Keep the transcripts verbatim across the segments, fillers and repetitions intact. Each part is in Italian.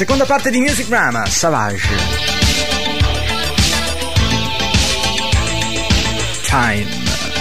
Seconda parte di Music Drama, Savage. Time.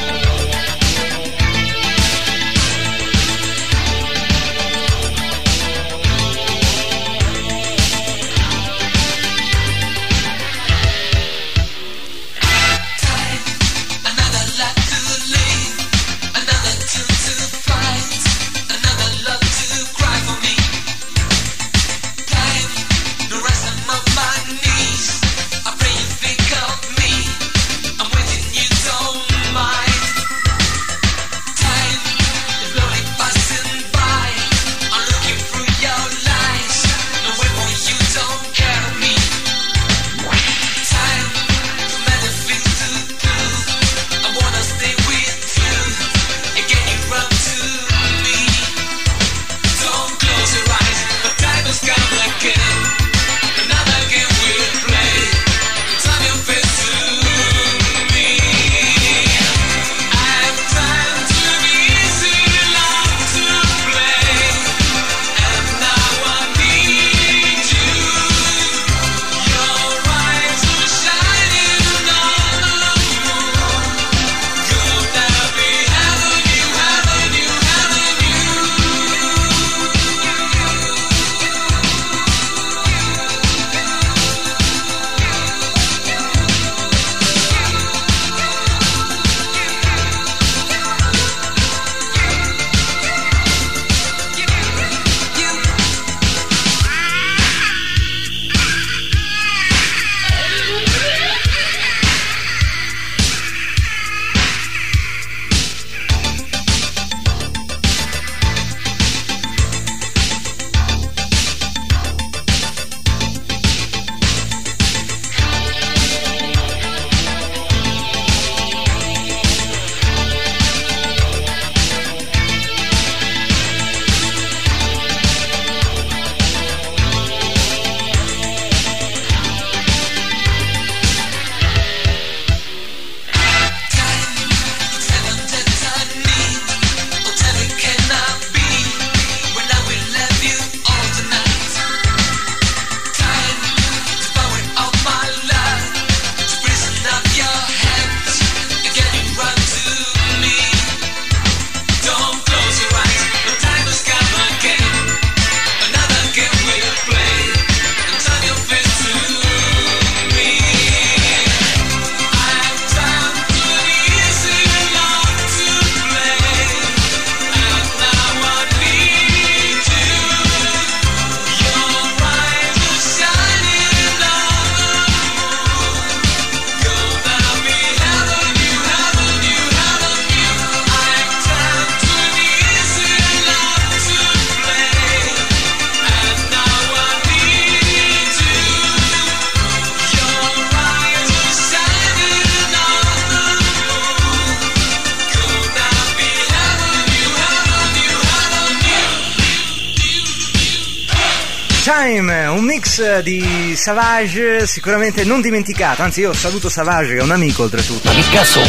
Time, un mix di Savage sicuramente non dimenticato, anzi io saluto Savage che è un amico oltretutto. Ma che cazzo?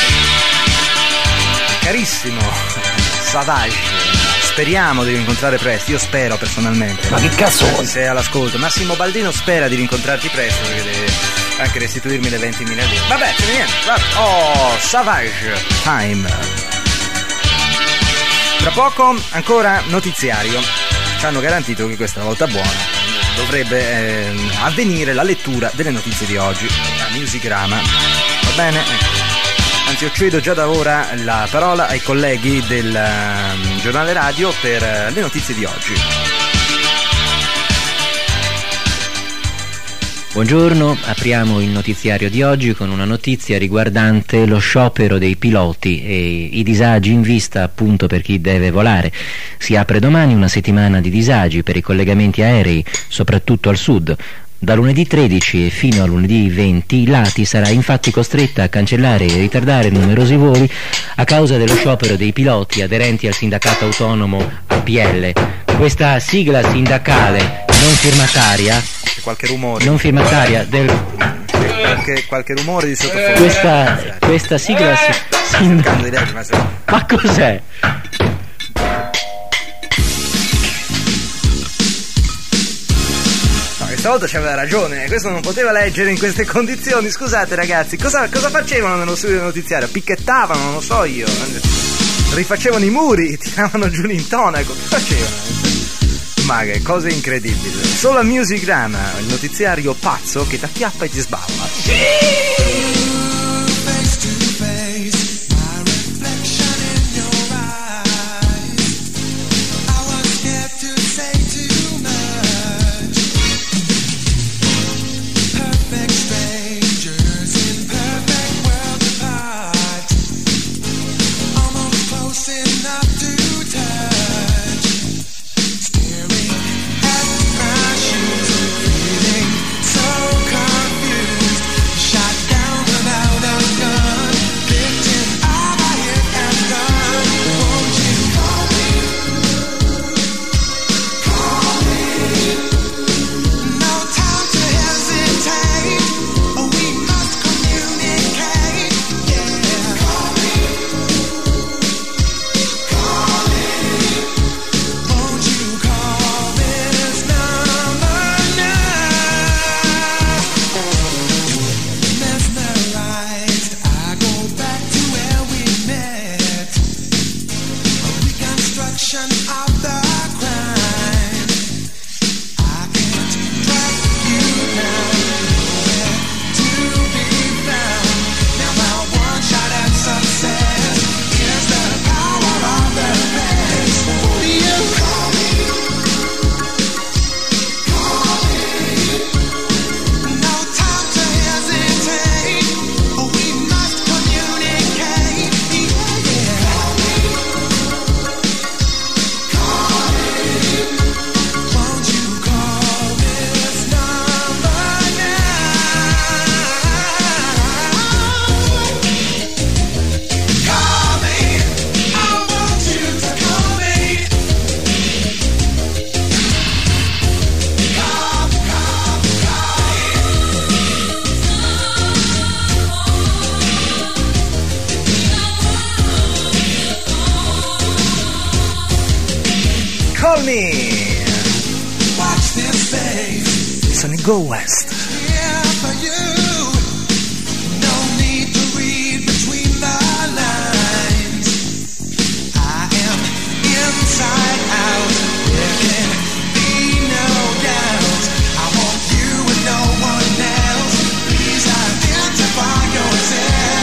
Carissimo Savage, speriamo di rincontrare presto, io spero personalmente. Ma che cazzo? Se sei all'ascolto, Massimo Baldino spera di rincontrarti presto perché deve anche restituirmi le ventimila lire. Vabbè, c'è niente, vabbè. Oh, Savage, Time. Tra poco ancora notiziario. Ci hanno garantito che questa volta buona dovrebbe eh, avvenire la lettura delle notizie di oggi, la Musicrama, va bene? Anzi io cedo già da ora la parola ai colleghi del uh, giornale radio per uh, le notizie di oggi. Buongiorno, apriamo il notiziario di oggi con una notizia riguardante lo sciopero dei piloti e i disagi in vista appunto per chi deve volare. Si apre domani una settimana di disagi per i collegamenti aerei, soprattutto al sud. Da lunedì tredici e fino a lunedì venti l'A T I sarà infatti costretta a cancellare e ritardare numerosi voli a causa dello sciopero dei piloti aderenti al sindacato autonomo A P L. Questa sigla sindacale non firmataria C'è qualche rumore non firmataria del qualche, qualche rumore di sottofondo. questa, questa sigla si, sin... ma cos'è? volta c'aveva ragione, questo non poteva leggere in queste condizioni. Scusate ragazzi, cosa, cosa facevano nello studio notiziario? Picchettavano, non lo so io, rifacevano i muri, tiravano giù l'intonaco, che facevano? Ma che cose incredibili. Solo a Musicrama, il notiziario pazzo che ti acchiappa e ti sballa. Call Me. Watch this face. Sono i Go West. Here for you. No need to read between the lines. I am inside out. There can be no doubt. I want you and no one else. Please identify yourself.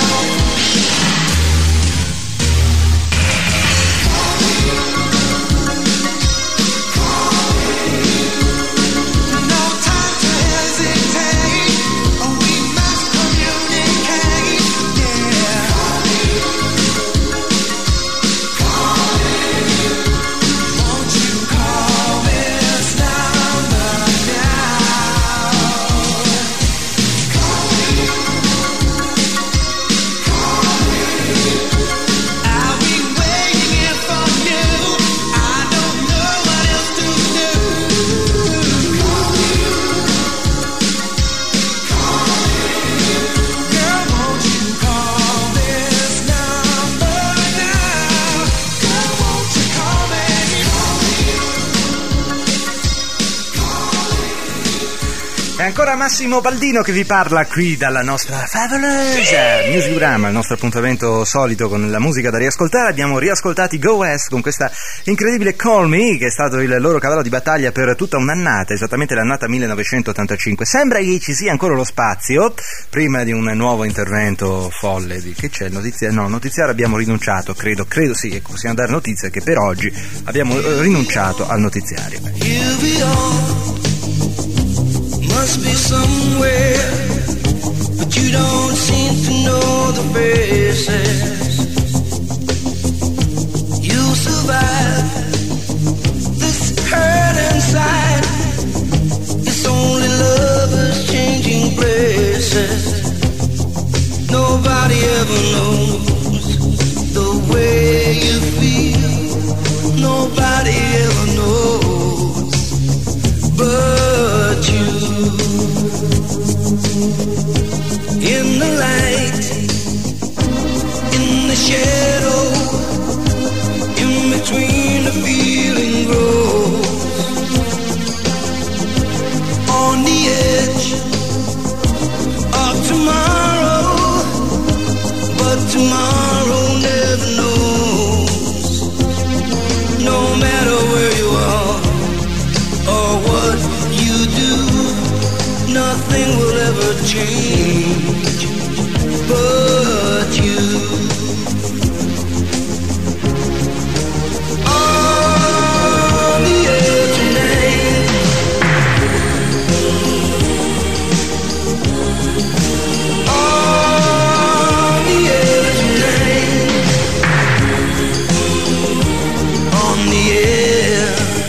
È ancora Massimo Baldino che vi parla qui dalla nostra favolosa Musicrama, il nostro appuntamento solito con la musica da riascoltare. Abbiamo riascoltato i Go West con questa incredibile Call Me, che è stato il loro cavallo di battaglia per tutta un'annata, esattamente l'annata millenovecentottantacinque. Sembra che ci sia ancora lo spazio prima di un nuovo intervento folle di che c'è il notiziario. No, notiziario abbiamo rinunciato, credo, credo sì, ecco, possiamo dare notizie che per oggi abbiamo rinunciato al notiziario. Must be somewhere, but you don't seem to know the faces. You'll survive this hurt inside. It's only lovers changing places. Nobody ever knows the way you feel. Nobody ever knows but you. In the light, in the shadow, in between the change but you. On the air tonight, on the air tonight, on the air.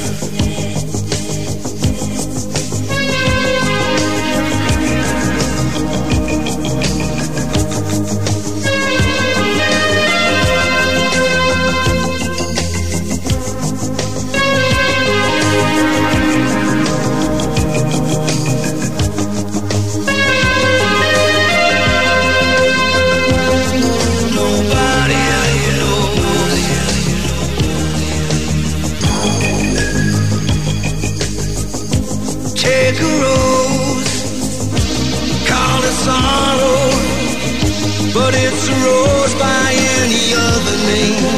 Nobody knows. Take a rose, call it sorrow, but it's a rose by any other name.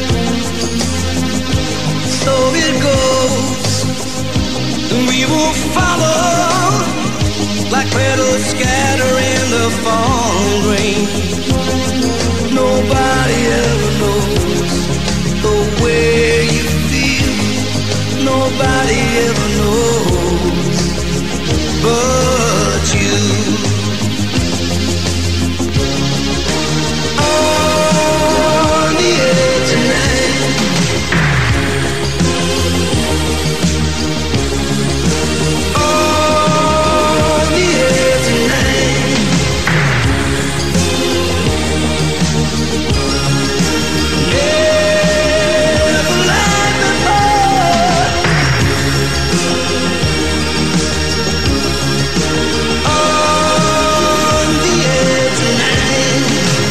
So it goes, and we will follow like petals scatter in the falling rain. Nobody ever knows the way you feel. Nobody ever knows but you. On the air tonight, on the air tonight, never like before. On the air tonight,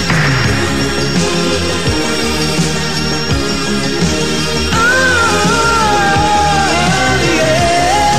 on the air.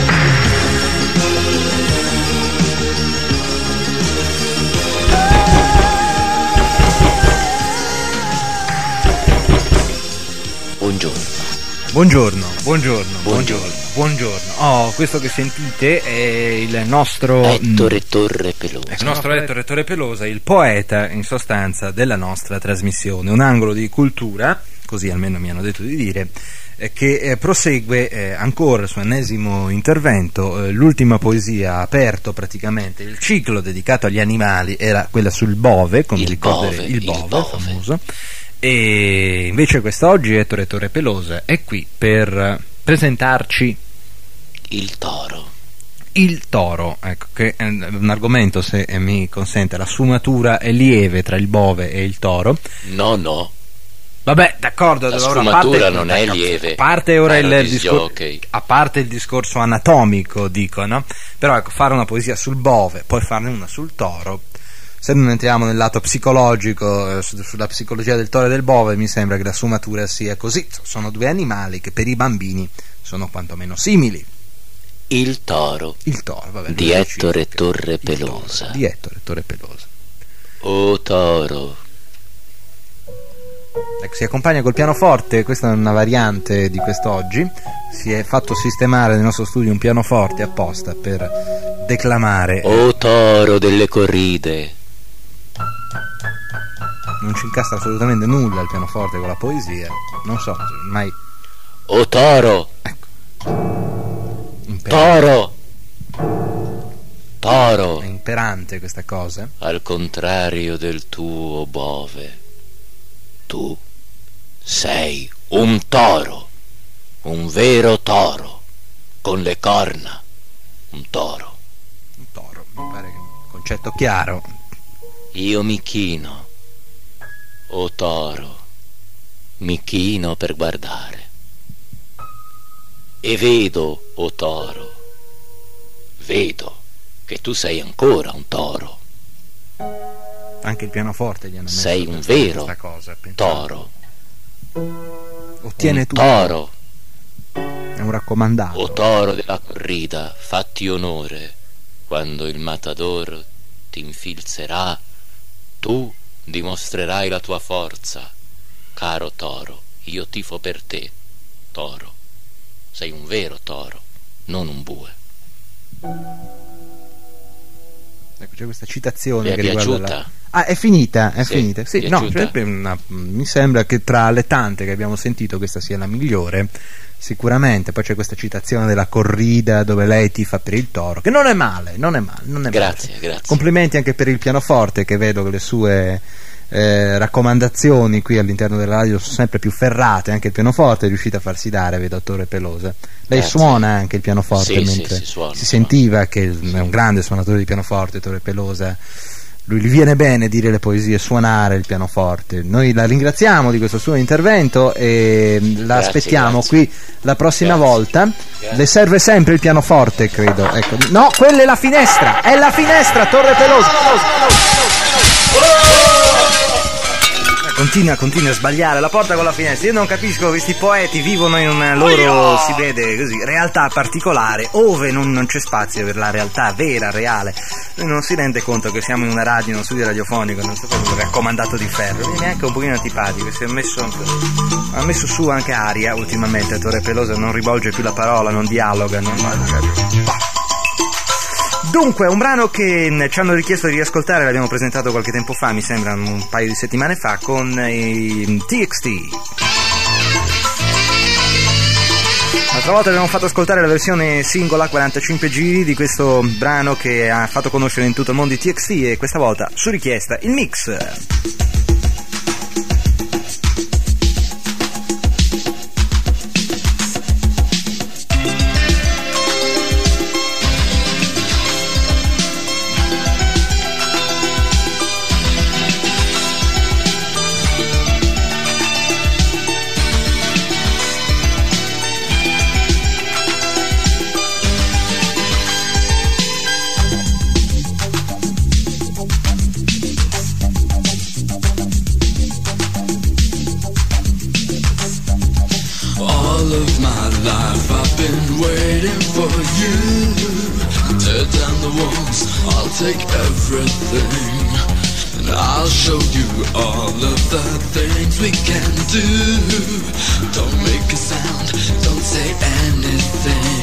Buongiorno. Buongiorno, buongiorno, Buongiorno. buongiorno. Oh, questo che sentite è il nostro Ettore Torre Pelosa. il nostro Ettore Torre Pelosa, il poeta in sostanza della nostra trasmissione, un angolo di cultura, così almeno mi hanno detto di dire, eh, che eh, prosegue eh, ancora il suo ennesimo intervento. Eh, l'ultima poesia ha aperto praticamente il ciclo dedicato agli animali, era quella sul bove, come Il ricorderete, bove, il il bove, bove. famoso. E invece quest'oggi Ettore Torre Pelosa è qui per eh, presentarci Il toro. il toro, ecco, che è un argomento, se eh, mi consente, la sfumatura è lieve tra il bove e il toro. No, no. Vabbè, d'accordo, La allora, a sfumatura parte- non è lieve. A parte ora il Erano gli discor- jockey. a parte il discorso anatomico, dico, no? Però ecco, fare una poesia sul bove, poi farne una sul toro, se non entriamo nel lato psicologico, eh, su- sulla psicologia del toro e del bove, mi sembra che la sfumatura sia così. Sono due animali che per i bambini sono quantomeno simili. Il toro. Il toro, vabbè, Di non Ettore specifica. Torre Il toro, Pelosa. Di Ettore Torre Pelosa. O toro. Ecco, si accompagna col pianoforte, questa è una variante di quest'oggi. Si è fatto sistemare nel nostro studio un pianoforte apposta per declamare. O toro delle corride. Non ci incastra assolutamente nulla il pianoforte con la poesia. Non so, mai. O toro. Imper- Toro. Toro. È imperante questa cosa. Al contrario del tuo bove. Tu sei un toro. Un vero toro. Con le corna. Un toro. Un toro, mi pare che un concetto chiaro. Io mi chino. O toro. Mi chino per guardare. E vedo, o toro. Vedo che tu sei ancora un toro. Anche il pianoforte gli hanno messo Sei un questa- vero questa cosa, pensate. toro. Ottiene un tutto. toro. È un raccomandato. O toro della corrida, fatti onore, quando il matador ti infilzerà, tu dimostrerai la tua forza. Caro toro, io tifo per te, toro. Sei un vero toro, non un bue. Ecco, c'è questa citazione Vi è che riguarda piaciuta? la... Ah, è finita, è Sì, finita. Sì, no, piaciuta? cioè, una- mi sembra che tra le tante che abbiamo sentito questa sia la migliore, sicuramente. Poi c'è questa citazione della corrida dove lei tifa per il Toro, che non è male, non è male, non è Grazie, male. grazie. Complimenti anche per il pianoforte, che vedo che le sue eh, raccomandazioni qui all'interno della radio sono sempre più ferrate. Anche il pianoforte è riuscito a farsi dare, vedo, Torre Pelosa. Lei Grazie. suona anche il pianoforte, Sì, sì, mentre sì, suono, si suono. sentiva che è un grande suonatore di pianoforte, Torre Pelosa. Lui gli viene bene dire le poesie, suonare il pianoforte. Noi la ringraziamo di questo suo intervento e la Grazie, aspettiamo grazie. qui la prossima Grazie. volta. Grazie. Le serve sempre il pianoforte, credo. Ecco. No, quella è la finestra, è la finestra, Torre Pelosa. Continua, continua a sbagliare la porta con la finestra. Io non capisco, questi poeti vivono in una loro, si vede così, realtà particolare, ove non, non c'è spazio per la realtà vera, reale. Lui non si rende conto che siamo in una radio, in uno studio radiofonico, non so come un raccomandato di ferro. Viene anche un pochino antipatico, si è messo, ha messo su anche aria ultimamente. Torre Pelosa non rivolge più la parola, non dialoga, non... Dunque, un brano che ci hanno richiesto di riascoltare, l'abbiamo presentato qualche tempo fa, mi sembra un paio di settimane fa, con i T X T. L'altra volta abbiamo fatto ascoltare la versione singola quarantacinque giri di questo brano che ha fatto conoscere in tutto il mondo i T X T, e questa volta, su richiesta, il mix. All of my life I've been waiting for you. Tear down the walls, I'll take everything, and I'll show you all of the things we can do. Don't make a sound, don't say anything.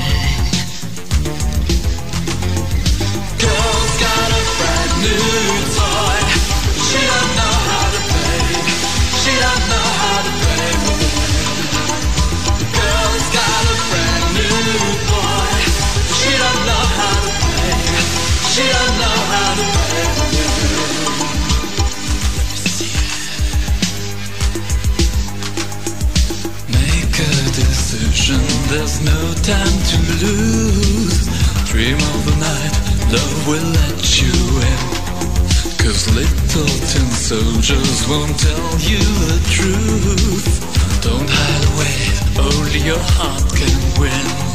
Girl's got a brand new toy. She don't know how to play. She don't know how to play with it. Girl's got a brand new boy. She don't know how to play. She don't know how to play with it. Let me see it. Make a decision. There's no time to lose. Dream of the night. Love will let you in. Cause little tin soldiers won't tell you the truth. Don't hide away, only your heart can win.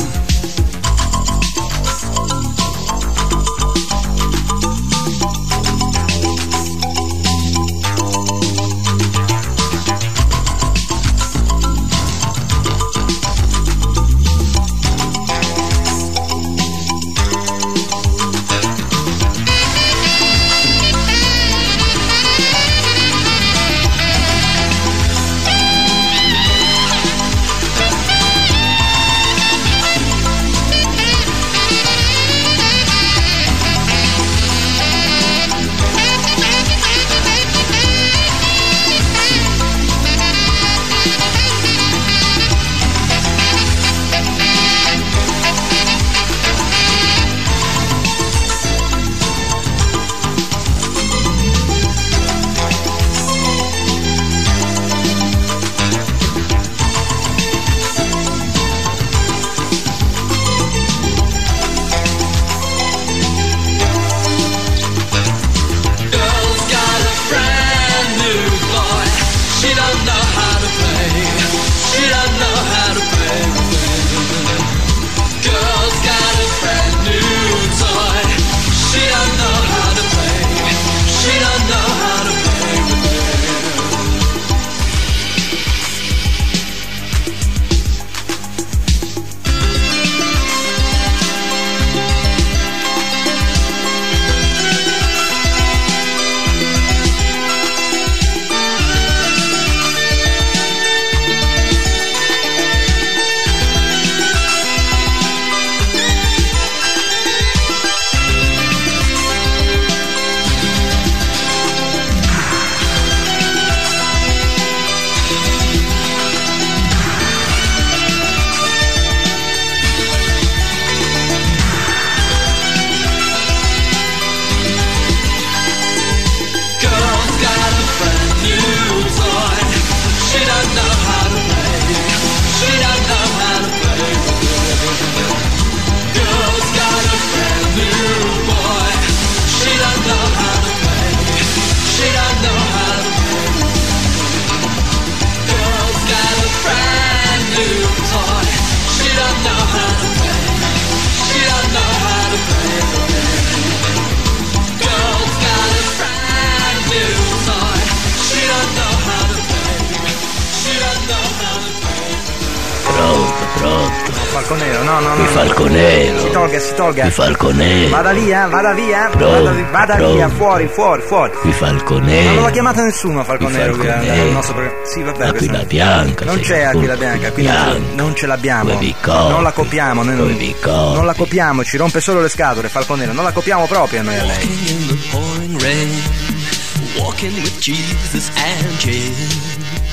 Falconero, no, no, no. Qui Falconero. Si tolga, si tolga. Qui Falconero. Vada via, vada via. Pronto, vada, vada pronto. via, fuori, fuori, fuori. Qui Falconero. Non l'ha chiamata nessuno Falconero qui al Falconero. nostro programma. Sì, vabbè. Aquila questo- bianca. Non sei c'è appunto Aquila bianca, qui non, bianca. non ce l'abbiamo. Dove vi copi? Non la copiamo, noi Dove non, vi copi? non la copiamo, ci rompe solo le scatole Falconero, non la copiamo proprio noi a lei. Walking in the pouring rain, walking with Jesus and Jane.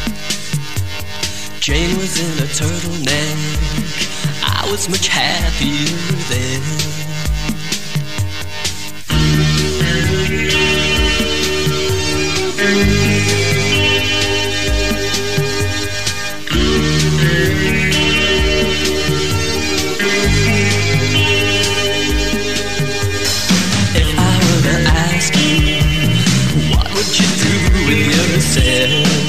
Jane was in a turtleneck, I was much happier then. If I were to ask you, what would you do with yourself?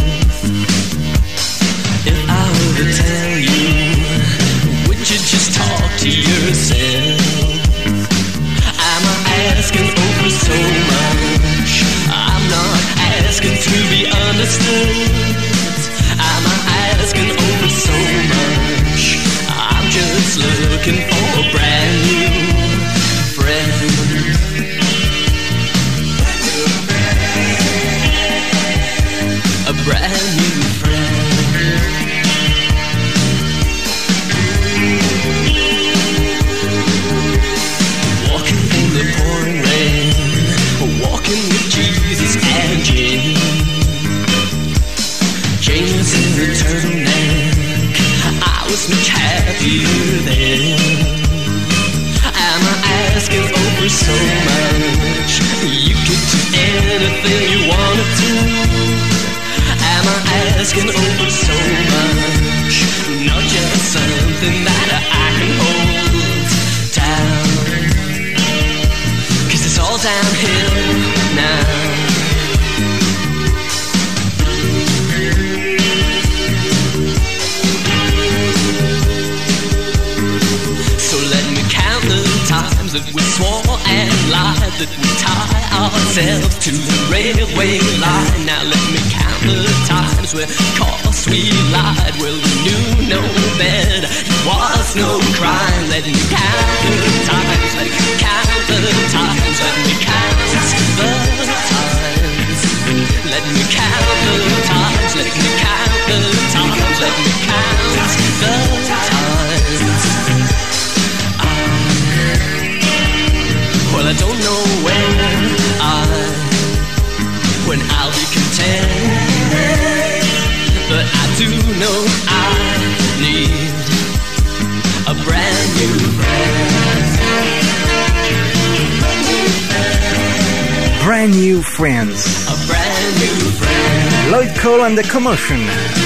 If I were to tell you, would you just talk to yourself? Am I asking over so much? I'm not asking to be understood. Am I asking over so much? I'm just looking for a brand new friend. A brand new friend. Walking in the pouring rain, walking with Jesus and Jane. Jane was in the turtleneck, I was much happier then. Am I asking over so much? You could do anything you wanted to. Am I asking over so much? Not just something that I can hold down. 'Cause it's all downhill now. So let me count the times that we swore and lied, that we tie ourselves to the railway line. Now let me count the times where course we lied. Well, we knew no better, it was no crime. Let me count the times, let me count the times, let me count the times. Let me count the times, let me count the times, let me count the times. Well, I don't know when I, when I'll be content, but I do know I need a brand new friend. Brand New Friends. A brand new friend. Lloyd Cole and the Commotion.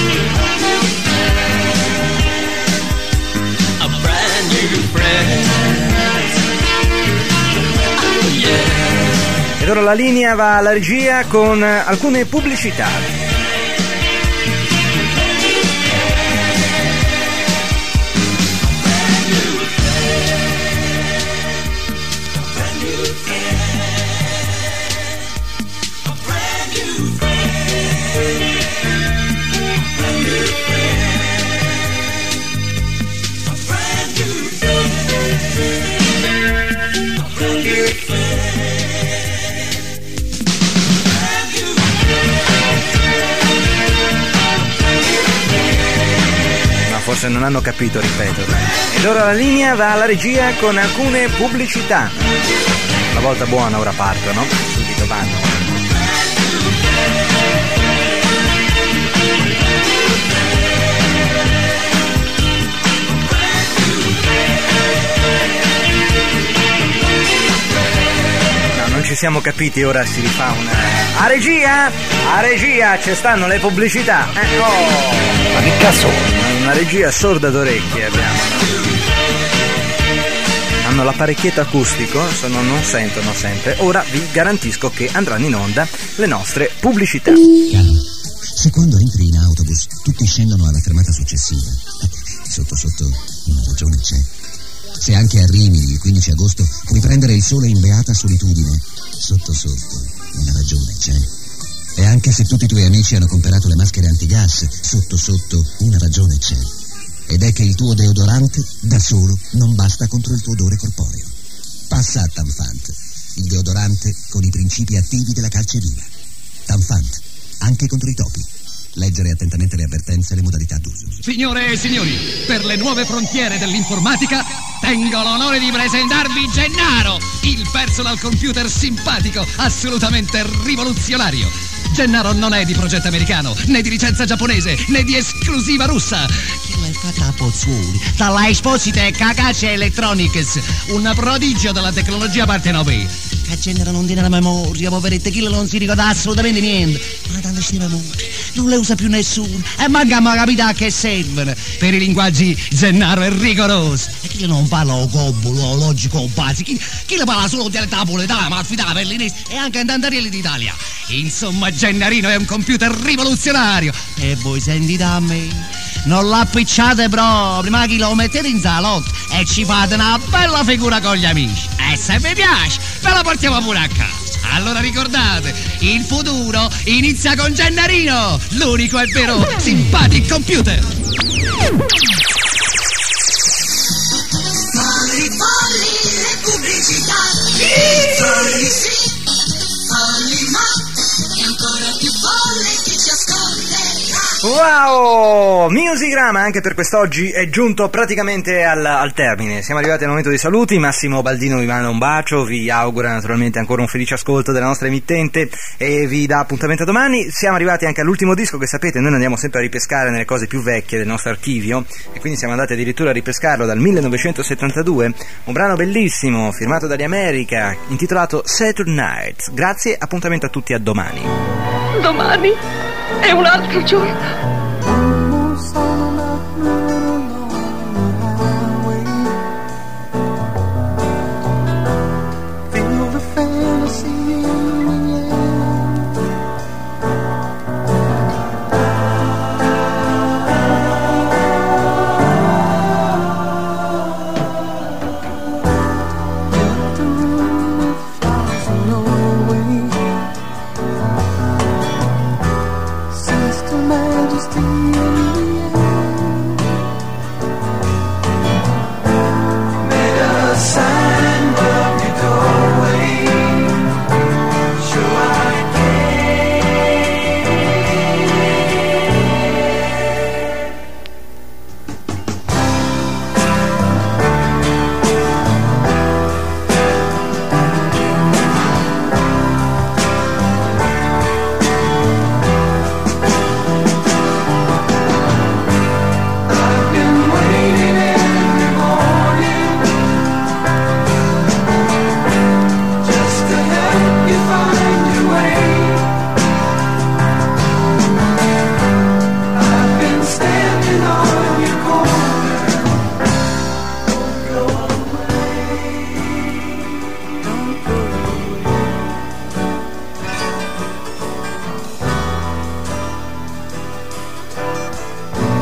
A brand new friend. Oh yeah. Ed ora la linea va alla regia con alcune pubblicità. Forse non hanno capito, ripeto. Ed ora la linea va alla regia con alcune pubblicità. La volta buona ora partono, subito vanno. No, non ci siamo capiti, ora si rifà una... A regia! A regia, ci stanno le pubblicità! Eh, oh! Ma che cazzo? Una regia sorda d'orecchie abbiamo. Hanno l'apparecchietto acustico, sono, non sentono sempre. Ora vi garantisco che andranno in onda le nostre pubblicità. Caro, se quando entri in autobus tutti scendono alla fermata successiva, sotto sotto una ragione c'è. Se anche arrivi il quindici agosto puoi prendere il sole in beata solitudine, sotto sotto una ragione c'è. E anche se tutti i tuoi amici hanno comprato le maschere antigas, sotto sotto una ragione c'è. ed è che il tuo deodorante da solo non basta contro il tuo odore corporeo. Passa a Tanfant, il deodorante con i principi attivi della calcedonia. Tanfant, anche contro i topi. Leggere attentamente le avvertenze e le modalità d'uso. Signore e signori, per le nuove frontiere dell'informatica tengo l'onore di presentarvi Gennaro, il personal computer simpatico, assolutamente rivoluzionario. Gennaro non è di progetto americano, né di licenza giapponese, né di esclusiva russa. Che l'hai fatta a Pozzuoli, dalla Esposite Cacaccia Electronics, un prodigio della tecnologia partenopea. Che Gennaro non tiene la memoria, poveretto, chi non si ricorda assolutamente niente. Ma tanto sti memorie, non le usa più nessuno. E manchiamo a capire a che servono. Per i linguaggi Gennaro è rigoroso. E chi non parla o gobbo, o logico, o basi, chi, chi le parla solo dialetto napoletano, malfitano, berlinese e anche andarielli d'Italia. Insomma, Gennarino è un computer rivoluzionario. E voi sentite a me, non l'appicciate proprio, ma chi lo mettete in salotto e ci fate una bella figura con gli amici. E se vi piace, ve la portiamo pure a casa. Allora ricordate, il futuro inizia con Gennarino, l'unico e vero Sympatic Computer. Folli, folli, le pubblicità. Folli sì, folli ma, e ancora più folle chi ci ascolterà. Wow! Musicrama anche per quest'oggi è giunto praticamente al, al termine. Siamo arrivati al momento dei saluti. Massimo Baldino vi manda un bacio, vi augura naturalmente ancora un felice ascolto della nostra emittente e vi dà appuntamento a domani. Siamo arrivati anche all'ultimo disco che sapete, noi andiamo sempre a ripescare nelle cose più vecchie del nostro archivio e quindi siamo andati addirittura a ripescarlo dal millenovecentosettantadue, un brano bellissimo firmato dagli America intitolato Saturday Night. Grazie, appuntamento a tutti, a domani. Domani è un altro giorno.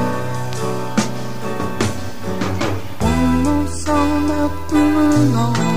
Almost all up alone.